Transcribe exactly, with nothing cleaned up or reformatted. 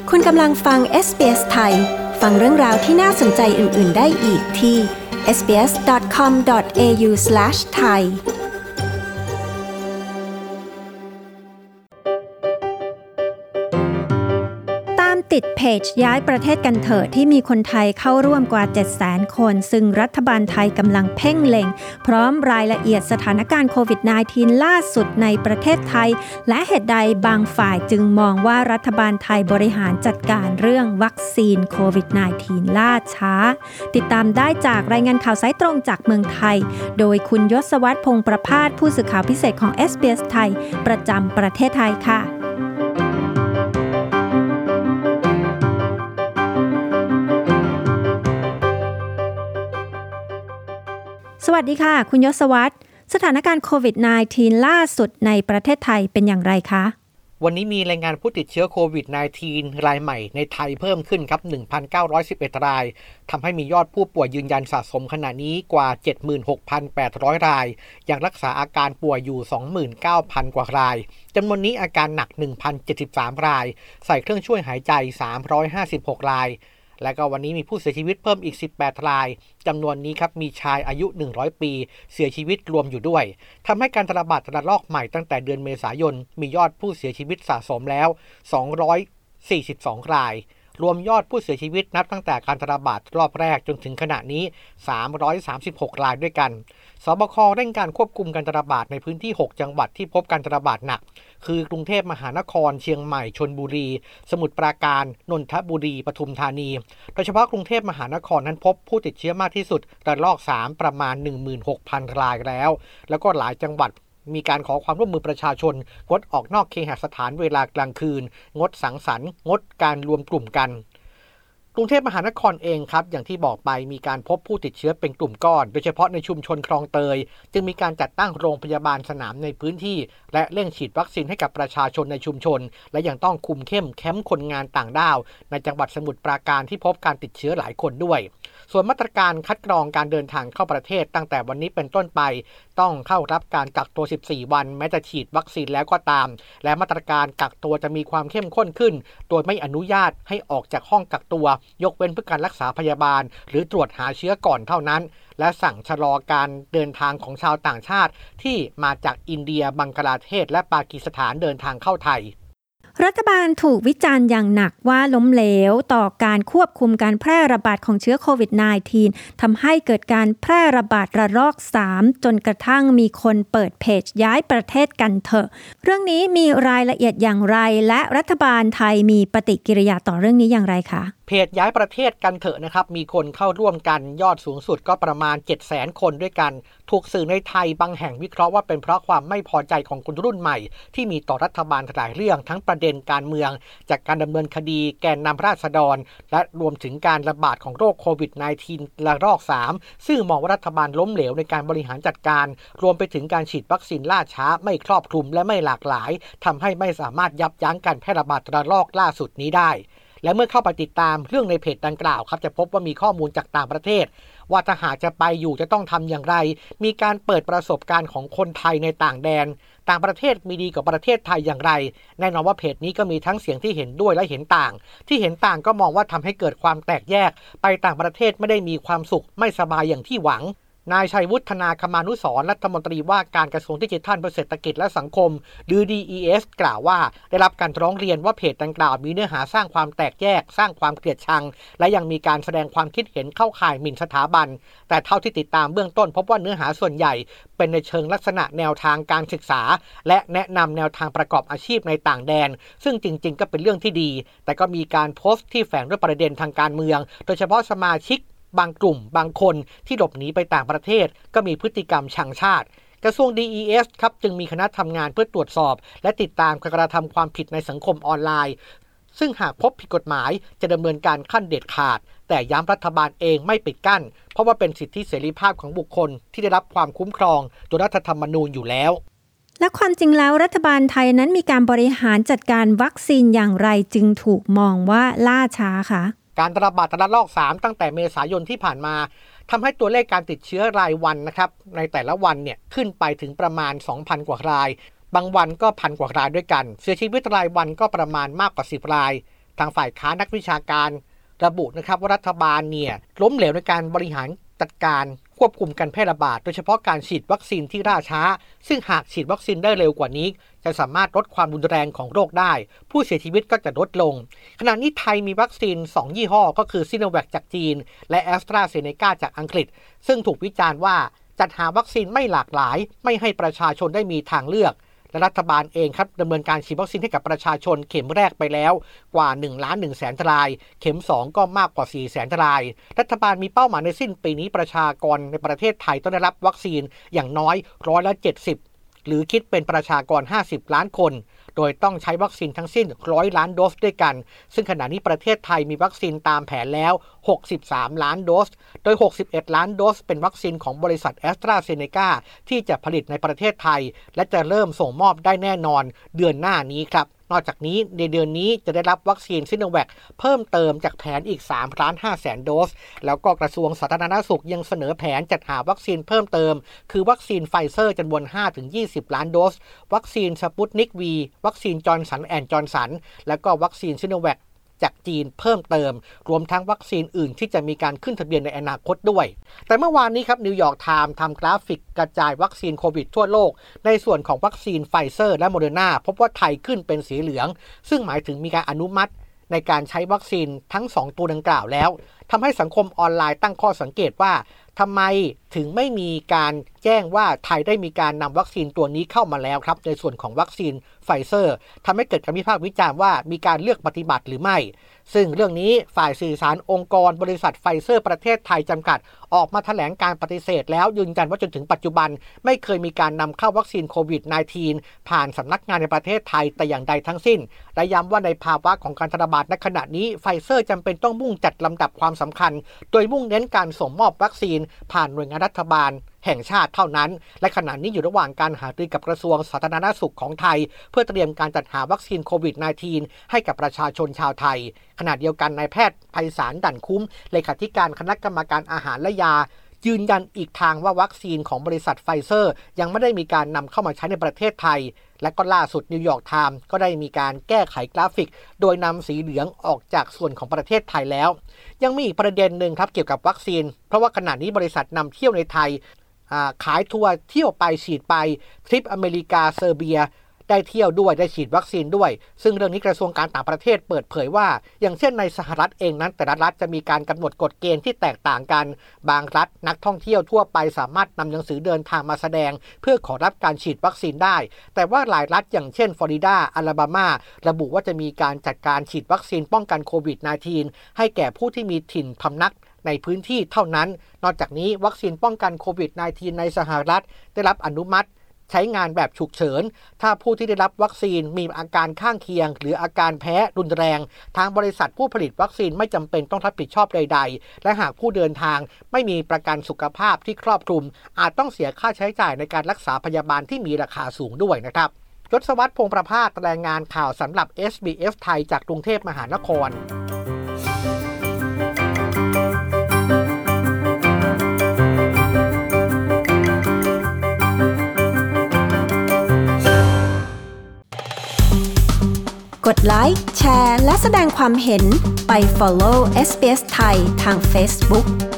คุณกำลังฟัง เอส บี เอส ไทยฟังเรื่องราวที่น่าสนใจอื่นๆได้อีกที่ เอส บี เอส ดอท คอม ดอท เอ ยู สแลช ไทยติดเพจย้ายประเทศกันเถอะที่มีคนไทยเข้าร่วมกว่า เจ็ดแสน คนซึ่งรัฐบาลไทยกำลังเพ่งเล็งพร้อมรายละเอียดสถานการณ์โควิด สิบเก้า ล่าสุดในประเทศไทยและเหตุใดบางฝ่ายจึงมองว่ารัฐบาลไทยบริหารจัดการเรื่องวัคซีนโควิด สิบเก้า ล่าช้าติดตามได้จากรายงานข่าวสายตรงจากเมืองไทยโดยคุณยศวัฒน์พงษ์ประภาสผู้สื่อข่าวพิเศษของ เอส บี เอส ไทยประจำประเทศไทยค่ะสวัสดีค่ะคุณยศวัฒน์สถานการณ์โควิด สิบเก้า ล่าสุดในประเทศไทยเป็นอย่างไรคะวันนี้มีรายงานผู้ติดเชื้อโควิด สิบเก้า รายใหม่ในไทยเพิ่มขึ้นครับ หนึ่งพันเก้าร้อยสิบเอ็ด รายทำให้มียอดผู้ป่วยยืนยันสะสมขณะนี้กว่า เจ็ดหมื่นหกพันแปดร้อย รายยังรักษาอาการป่วยอยู่ สองหมื่นเก้าพัน กว่ารายจำนวนนี้อาการหนัก หนึ่งพันเจ็ดสิบสาม รายใส่เครื่องช่วยหายใจสามร้อยห้าสิบหกรายและก็วันนี้มีผู้เสียชีวิตเพิ่มอีกสิบแปดรายจำนวนนี้ครับมีชายอายุหนึ่งร้อยปีเสียชีวิตรวมอยู่ด้วยทำให้การระบาดระลอกใหม่ตั้งแต่เดือนเมษายนมียอดผู้เสียชีวิตสะสมแล้วสองร้อยสี่สิบสองรายรวมยอดผู้เสียชีวิตนับตั้งแต่การระบาดรอบแรกจนถึงขณะนี้สามร้อยสามสิบหกรายด้วยกันสบคเร่งการควบคุมการระบาดในพื้นที่หกจังหวัดที่พบการระบาดหนักคือกรุงเทพมหานครเชียงใหม่ชลบุรีสมุทรปราการนนทบุรีปทุมธานีโดยเฉพาะกรุงเทพมหานครนั้นพบผู้ติดเชื้อมากที่สุดระลอกสามประมาณ หนึ่งหมื่นหกพัน รายแล้วแล้วก็หลายจังหวัดมีการขอความร่วมมือประชาชนงดออกนอกเคหสถานเวลากลางคืนงดสังสรรค์งดการรวมกลุ่มกันกรุงเทพมหานครเองครับอย่างที่บอกไปมีการพบผู้ติดเชื้อเป็นกลุ่มก้อนโดยเฉพาะในชุมชนคลองเตยจึงมีการจัดตั้งโรงพยาบาลสนามในพื้นที่และเร่งฉีดวัคซีนให้กับประชาชนในชุมชนและยังต้องคุมเข้มแคมป์คนงานต่างด้าวในจังหวัดสมุทรปราการที่พบการติดเชื้อหลายคนด้วยส่วนมาตรการคัดกรองการเดินทางเข้าประเทศตั้งแต่วันนี้เป็นต้นไปต้องเข้ารับการกักตัวสิบสี่วันแม้จะฉีดวัคซีนแล้วก็ตามและมาตรการกักตัวจะมีความเข้มข้นขึ้นโดยไม่อนุญาตให้ออกจากห้องกักตัวยกเว้นเพื่อการรักษาพยาบาลหรือตรวจหาเชื้อก่อนเท่านั้นและสั่งชะลอการเดินทางของชาวต่างชาติที่มาจากอินเดียบังกลาเทศและปากีสถานเดินทางเข้าไทยรัฐบาลถูกวิจารณ์อย่างหนักว่าล้มเหลวต่อการควบคุมการแพร่ระบาดของเชื้อโควิด สิบเก้า ทำให้เกิดการแพร่ระบาดระลอกสามจนกระทั่งมีคนเปิดเพจย้ายประเทศกันเถอะเรื่องนี้มีรายละเอียดอย่างไรและรัฐบาลไทยมีปฏิกิริยาต่อเรื่องนี้อย่างไรคะเพจย้ายประเทศกันเถอะนะครับมีคนเข้าร่วมกันยอดสูงสุดก็ประมาณ เจ็ดแสน คนด้วยกันถูกสื่อในไทยบางแห่งวิเคราะห์ว่าเป็นเพราะความไม่พอใจของคนรุ่นใหม่ที่มีต่อรัฐบาลหลายเรื่องทั้งประเด็นการเมืองจากการดำเนินคดีแกนนำราษฎรและรวมถึงการระบาดของโรคโควิด สิบเก้า ระลอกสามซึ่งมองว่ารัฐบาลล้มเหลวในการบริหารจัดการรวมไปถึงการฉีดวัคซีนล่าช้าไม่ครอบคลุมและไม่หลากหลายทำให้ไม่สามารถยับยั้งการแพร่ระบาดระลอกล่าสุดนี้ได้และเมื่อเข้าไปติดตามเรื่องในเพจดังกล่าวครับจะพบว่ามีข้อมูลจากต่างประเทศว่าถ้าหากจะไปอยู่จะต้องทำอย่างไรมีการเปิดประสบการณ์ของคนไทยในต่างแดนต่างประเทศมีดีกว่าประเทศไทยอย่างไรแน่นอนว่าเพจนี้ก็มีทั้งเสียงที่เห็นด้วยและเห็นต่างที่เห็นต่างก็มองว่าทำให้เกิดความแตกแยกไปต่างประเทศไม่ได้มีความสุขไม่สบายอย่างที่หวังนายชัยวุฒนาคมานุสรณ์รัฐมนตรีว่าการกระทรวงดิจิทัลเพื่อเศรษฐกิจและสังคมหรือ ดี อี เอส กล่าวว่าได้รับการร้องเรียนว่าเพจดังกล่าวมีเนื้อหาสร้างความแตกแยกสร้างความเกลียดชังและยังมีการแสดงความคิดเห็นเข้าข่ายหมิ่นสถาบันแต่เท่าที่ติดตามเบื้องต้นพบว่าเนื้อหาส่วนใหญ่เป็นในเชิงลักษณะแนวทางการศึกษาและแนะนำแนวทางประกอบอาชีพในต่างแดนซึ่งจริงๆก็เป็นเรื่องที่ดีแต่ก็มีการโพสต์ที่แฝงด้วยประเด็นทางการเมืองโดยเฉพาะสมาชิกบางกลุ่มบางคนที่หลบหนีไปต่างประเทศก็มีพฤติกรรมชังชาติกระทรวง ดี อี เอส ครับจึงมีคณะทำงานเพื่อตรวจสอบและติดตามการกระทำความผิดในสังคมออนไลน์ซึ่งหากพบผิดกฎหมายจะดำเนินการขั้นเด็ดขาดแต่ย้ำรัฐบาลเองไม่ปิดกั้นเพราะว่าเป็นสิทธิเสรีภาพของบุคคลที่ได้รับความคุ้มครองโดยรัฐธรรมนูญอยู่แล้วและความจริงแล้วรัฐบาลไทยนั้นมีการบริหารจัดการวัคซีนอย่างไรจึงถูกมองว่าล่าช้าคะการระบาดระลอกสามตั้งแต่เมษายนที่ผ่านมาทำให้ตัวเลขการติดเชื้อรายวันนะครับในแต่ละวันเนี่ยขึ้นไปถึงประมาณ สองพัน กว่ารายบางวันก็พันกว่ารายด้วยกันเสียชีวิตรายวันก็ประมาณมากกว่าสิบรายทางฝ่ายค้านนักวิชาการระบุนะครับว่ารัฐบาลเนี่ยล้มเหลวในการบริหารจัดการควบคุมการแพร่ระบาดโดยเฉพาะการฉีดวัคซีนที่ล่าช้าซึ่งหากฉีดวัคซีนได้เร็วกว่านี้จะสามารถลดความรุนแรงของโรคได้ผู้เสียชีวิตก็จะลดลงขณะนี้ไทยมีวัคซีนสองยี่ห้อก็คือซิโนแวคจากจีนและแอสตราเซเนกาจากอังกฤษซึ่งถูกวิจารณ์ว่าจัดหาวัคซีนไม่หลากหลายไม่ให้ประชาชนได้มีทางเลือกและรัฐบาลเองครับดำเนินการฉีดวัคซีนให้กับประชาชนเข็มแรกไปแล้วกว่าหนึ่งล้านหนึ่งแสนรายเข็มสองก็มากกว่าสี่แสนรายรัฐบาลมีเป้าหมายในสิ้นปีนี้ประชากรในประเทศไทยต้องได้รับวัคซีนอย่างน้อยร้อยละเจ็ดสิบหรือคิดเป็นประชากรห้าสิบล้านคนโดยต้องใช้วัคซีนทั้งสิ้นหนึ่งร้อยล้านโดสด้วยกันซึ่งขณะนี้ประเทศไทยมีวัคซีนตามแผนแล้วหกสิบสามล้านโดสโดยหกสิบเอ็ดล้านโดสเป็นวัคซีนของบริษัทแอสตราเซเนกาที่จะผลิตในประเทศไทยและจะเริ่มส่งมอบได้แน่นอนเดือนหน้านี้ครับนอกจากนี้ในเดือนนี้จะได้รับวัคซีนซิโนแวคเพิ่มเติมจากแผนอีกสามล้านห้าแสนโดสแล้วก็กระทรวงสาธารณสุขยังเสนอแผนจัดหาวัคซีนเพิ่มเติมคือวัคซีนไฟเซอร์จำนวน ห้าถึงยี่สิบ ล้านโดสวัคซีนสปุตนิก วี วัคซีนจอห์นสันแอนด์จอห์นสันแล้วก็วัคซีนซิโนแวคจากจีนเพิ่มเติมรวมทั้งวัคซีนอื่นที่จะมีการขึ้นทะเบียนในอนาคตด้วยแต่เมื่อวานนี้ครับนิวยอร์กไทม์ทำกราฟิกกระจายวัคซีนโควิดทั่วโลกในส่วนของวัคซีนไฟเซอร์และโมเดอร์นาพบว่าไทยขึ้นเป็นสีเหลืองซึ่งหมายถึงมีการอนุมัติในการใช้วัคซีนทั้งสองตัวดังกล่าวแล้วทำให้สังคมออนไลน์ตั้งข้อสังเกตว่าทำไมถึงไม่มีการแจ้งว่าไทยได้มีการนำวัคซีนตัวนี้เข้ามาแล้วครับในส่วนของวัคซีนไฟเซอร์ทำให้เกิดการวิพากษ์วิจารณ์ว่ามีการเลือกปฏิบัติหรือไม่ซึ่งเรื่องนี้ฝ่ายสื่อสารองค์กรบริษัทไฟเซอร์ประเทศไทยจำกัดออกมาแถลงการปฏิเสธแล้วยืนยันว่าจนถึงปัจจุบันไม่เคยมีการนำเข้าวัคซีนโควิด สิบเก้า ผ่านสำนักงานในประเทศไทยแต่อย่างใดทั้งสิ้นและย้ำว่าในภาวะของการระบาดในขณะนี้ไฟเซอร์จำเป็นต้องมุ่งจัดลำดับความสำคัญโดยมุ่งเน้นการส่งมอบวัคซีนผ่านหน่วยงานรัฐบาลแห่งชาติเท่านั้นและขณะนี้อยู่ระหว่างการหารือกับกระทรวงสาธารณสุขของไทยเพื่อเตรียมการจัดหาวัคซีนโควิด สิบเก้า ให้กับประชาชนชาวไทยขณะเดียวกันนายแพทย์ไพศาลดั่นคุ้มเลขาธิการคณะกรรมการอาหารและยายืนยันอีกทางว่าวัคซีนของบริษัทไฟเซอร์ยังไม่ได้มีการนำเข้ามาใช้ในประเทศไทยและก็ล่าสุดนิวยอร์กไทม์ก็ได้มีการแก้ไขกราฟิกโดยนำสีเหลืองออกจากส่วนของประเทศไทยแล้วยังมีอีกประเด็นหนึ่งครับเกี่ยวกับวัคซีนเพราะว่าขณะนี้บริษัทนำเที่ยวในไทยขายทัวร์เที่ยวไปฉีดไปทริปอเมริกาเซอร์เบียได้เที่ยวด้วยได้ฉีดวัคซีนด้วยซึ่งเรื่องนี้กระทรวงการต่างประเทศเปิดเผยว่าอย่างเช่นในสหรัฐเองนั้นแต่ละรัฐจะมีการกำหนดกฎเกณฑ์ที่แตกต่างกันบางรัฐนักท่องเที่ยวทั่วไปสามารถนำหนังสือเดินทางมาแสดงเพื่อขอรับการฉีดวัคซีนได้แต่ว่าหลายรัฐอย่างเช่นฟลอริดาอลาบามาระบุว่าจะมีการจัดการฉีดวัคซีนป้องกันโควิด สิบเก้า ให้แก่ผู้ที่มีถิ่นพำนักในพื้นที่เท่านั้นนอกจากนี้วัคซีนป้องกันโควิด สิบเก้า ในสหรัฐได้รับอนุมัติใช้งานแบบฉุกเฉินถ้าผู้ที่ได้รับวัคซีนมีอาการข้างเคียงหรืออาการแพ้รุนแรงทางบริษัทผู้ผลิตวัคซีนไม่จำเป็นต้องรับผิดชอบใดๆและหากผู้เดินทางไม่มีประกันสุขภาพที่ครอบคลุมอาจต้องเสียค่าใช้จ่ายในการรักษาพยาบาลที่มีราคาสูงด้วยนะครับยศวัฒน์ พงษ์ประภาสรายงานข่าวสำหรับ เอส บี เอส ไทยจากกรุงเทพมหานครกดไลค์แชร์และแสดงความเห็นไป follow เอส บี เอส ไทยทาง Facebook